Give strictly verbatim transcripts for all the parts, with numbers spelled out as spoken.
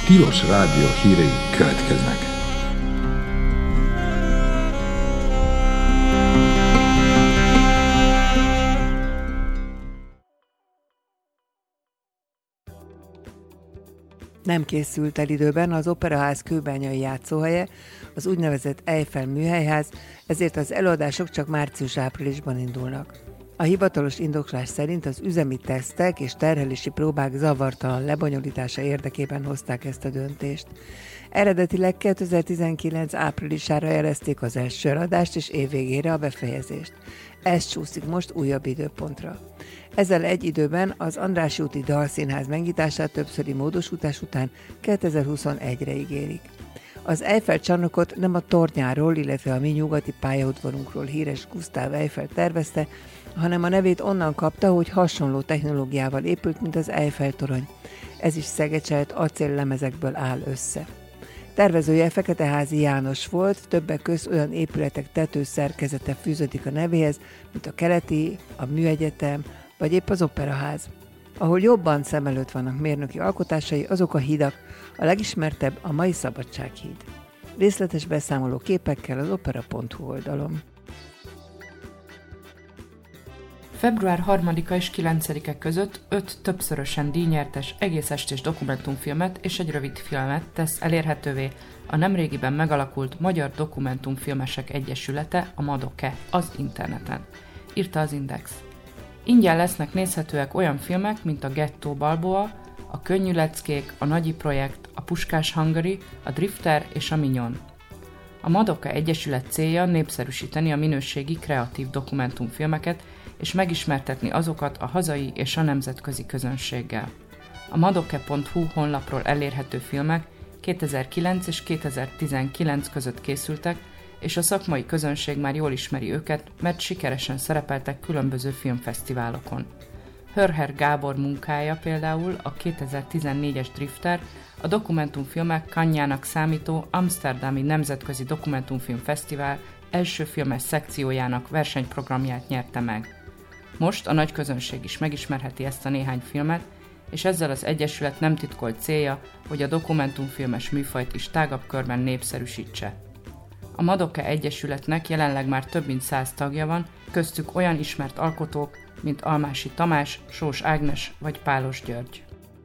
Tilos Rádió hírei következnek. Nem készült el időben az Operaház kőbányai játszóhelye, az úgynevezett Eiffel műhelyház, ezért az előadások csak március-áprilisban indulnak. A hivatalos indoklás szerint az üzemi tesztek és terhelési próbák zavartalan lebonyolítása érdekében hozták ezt a döntést. Eredetileg kétezer-tizenkilenc áprilisára jelezték az első eladást és évvégére a befejezést. Ez csúszik most újabb időpontra. Ezzel egy időben az Andrássy úti Dalszínház megnyitását többszöri módosítás után kétezer-huszonegyre ígérik. Az Eiffel csarnokot nem a tornyáról, illetve a mi nyugati pályaudvarunkról híres Gustave Eiffel tervezte, hanem a nevét onnan kapta, hogy hasonló technológiával épült, mint az Eiffel torony. Ez is szegecselt acéllemezekből áll össze. Tervezője Feketeházi János volt, többek közt olyan épületek tetőszerkezete fűződik a nevéhez, mint a Keleti, a Műegyetem, vagy épp az Operaház. Ahol jobban szem előtt vannak mérnöki alkotásai, azok a hidak, a legismertebb a mai Szabadsághíd. Részletes beszámoló képekkel az opera pont hu oldalon. február harmadika és kilencedike között öt többszörösen díjnyertes egész estés dokumentumfilmet és egy rövid filmet tesz elérhetővé a nemrégiben megalakult Magyar Dokumentumfilmesek Egyesülete, a MADOKE, az interneten, írta az Index. Ingyen lesznek nézhetőek olyan filmek, mint a Gettó Balboa, a Könnyű leckék, a Nagyi projekt, a Puskás Hungary, a Drifter és a Minyon. A MADOKE Egyesület célja népszerűsíteni a minőségi kreatív dokumentumfilmeket és megismertetni azokat a hazai és a nemzetközi közönséggel. A madoke pont hu honlapról elérhető filmek kétezer-kilenc és kétezer-tizenkilenc között készültek, és a szakmai közönség már jól ismeri őket, mert sikeresen szerepeltek különböző filmfesztiválokon. Hörher Gábor munkája például a kétezer-tizennégyes Drifter, a dokumentumfilmek Cannes-jának számító Amsterdami Nemzetközi Dokumentumfilm Fesztivál első filmes szekciójának versenyprogramját nyerte meg. Most a nagy közönség is megismerheti ezt a néhány filmet, és ezzel az egyesület nem titkolt célja, hogy a dokumentumfilmes műfajt is tágabb körben népszerűsítse. A MADOKE Egyesületnek jelenleg már több mint száz tagja van, köztük olyan ismert alkotók, mint Almási Tamás, Sós Ágnes vagy Pálos György.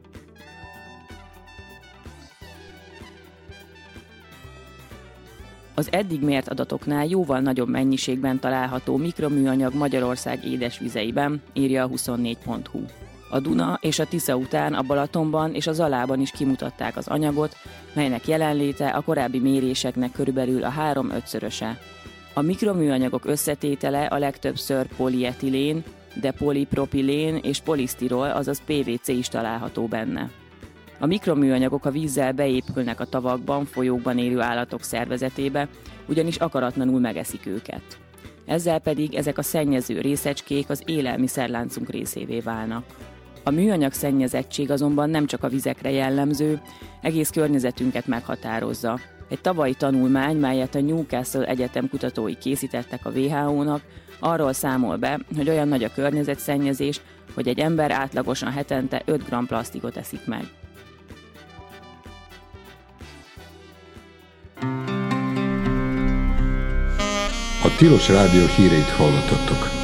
Az eddig mért adatoknál jóval nagyobb mennyiségben található mikroműanyag Magyarország édesvizeiben, írja a huszonnégy pont hu. A Duna és a Tisza után a Balatonban és a Zalában is kimutatták az anyagot, melynek jelenléte a korábbi méréseknek körülbelül a három-ötszöröse. A mikroműanyagok összetétele a legtöbbször polietilén, de polipropilén és polisztirol, azaz pé vé cé is található benne. A mikroműanyagok a vízzel beépülnek a tavakban, folyókban élő állatok szervezetébe, ugyanis akaratlanul megeszik őket. Ezzel pedig ezek a szennyező részecskék az élelmiszerláncunk részévé válnak. A műanyag szennyezettség azonban nem csak a vizekre jellemző, egész környezetünket meghatározza. Egy tavalyi tanulmány, melyet a Newcastle Egyetem kutatói készítettek a dupla vé há ónak, arról számol be, hogy olyan nagy a környezetszennyezés, hogy egy ember átlagosan hetente öt gramm plasztikot eszik meg. A Tilos Rádió híreit hallottattok.